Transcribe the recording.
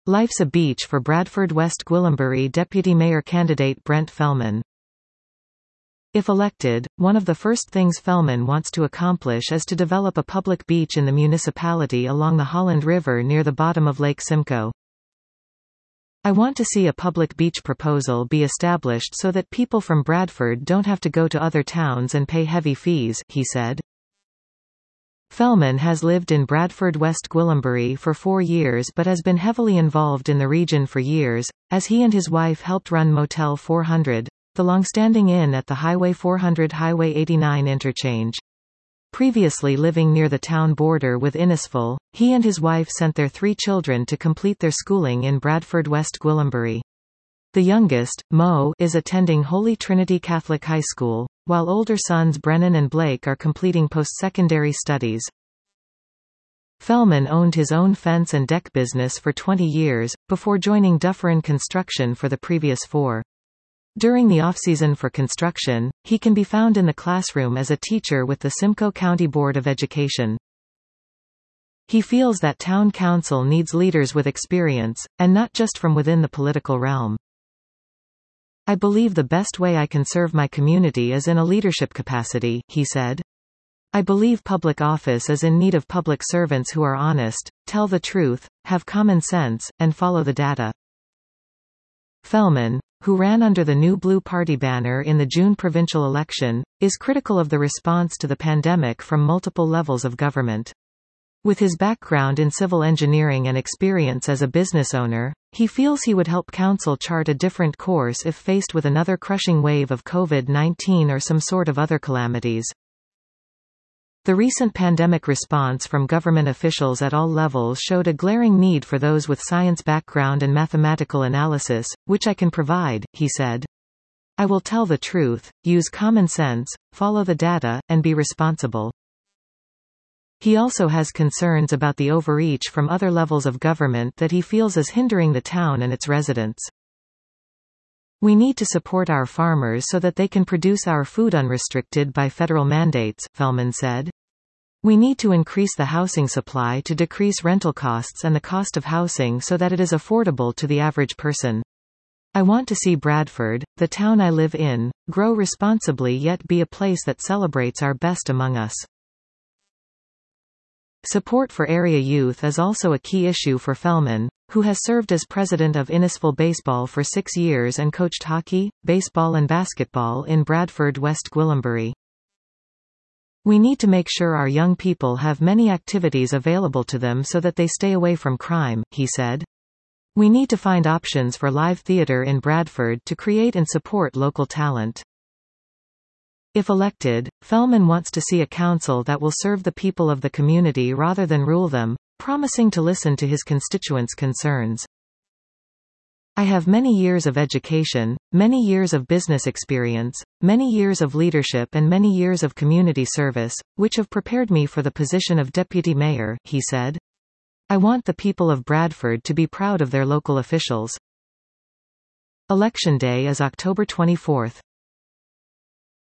Life's a Beach for Bradford West Gwillimbury Deputy Mayor candidate Brent Fellman. If elected, one of the first things Fellman wants to accomplish is to develop a public beach in the municipality along the Holland River near the bottom of Lake Simcoe. I want to see a public beach proposal be established so that people from Bradford don't have to go to other towns and pay heavy fees, he said. Fellman has lived in Bradford West Gwillimbury for 4 years but has been heavily involved in the region for years, as he and his wife helped run Motel 400, the long-standing inn at the Highway 400–Highway 89 interchange. Previously living near the town border with Innisfil, he and his wife sent their 3 children to complete their schooling in Bradford West Gwillimbury. The youngest, Mo, is attending Holy Trinity Catholic High School, while older sons Brennan and Blake are completing post-secondary studies. Fellman owned his own fence and deck business for 20 years, before joining Dufferin Construction for the previous 4. During the off-season for construction, he can be found in the classroom as a teacher with the Simcoe County Board of Education. He feels that town council needs leaders with experience, and not just from within the political realm. I believe the best way I can serve my community is in a leadership capacity, he said. I believe public office is in need of public servants who are honest, tell the truth, have common sense, and follow the data. Fellman, who ran under the New Blue Party banner in the June provincial election, is critical of the response to the pandemic from multiple levels of government. With his background in civil engineering and experience as a business owner, he feels he would help council chart a different course if faced with another crushing wave of COVID-19 or some sort of other calamities. The recent pandemic response from government officials at all levels showed a glaring need for those with science background and mathematical analysis, which I can provide, he said. I will tell the truth, use common sense, follow the data, and be responsible. He also has concerns about the overreach from other levels of government that he feels is hindering the town and its residents. We need to support our farmers so that they can produce our food unrestricted by federal mandates, Fellman said. We need to increase the housing supply to decrease rental costs and the cost of housing so that it is affordable to the average person. I want to see Bradford, the town I live in, grow responsibly yet be a place that celebrates our best among us. Support for area youth is also a key issue for Fellman, who has served as president of Innisfil Baseball for 6 years and coached hockey, baseball and basketball in Bradford West Gwillimbury. We need to make sure our young people have many activities available to them so that they stay away from crime, he said. We need to find options for live theatre in Bradford to create and support local talent. If elected, Fellman wants to see a council that will serve the people of the community rather than rule them, promising to listen to his constituents' concerns. I have many years of education, many years of business experience, many years of leadership and many years of community service, which have prepared me for the position of deputy mayor, he said. I want the people of Bradford to be proud of their local officials. Election day is October 24.